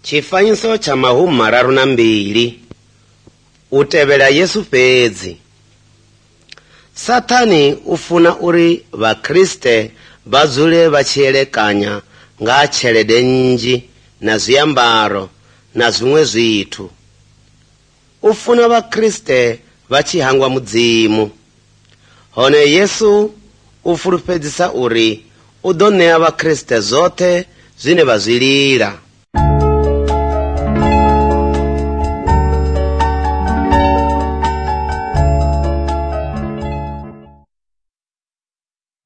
Chifanyiso cha mahumi mararu na mbili. Utevela Yesu fedzi. Satani ufuna uri Vakriste vazule vachielekanya nga chelede nji na ziyambaro na zimwe zithu. Ufuna Vakriste vachihangwa mudzimu. Hone Yesu ufulufedzisa uri udoneya Vakriste zote zine vazilira.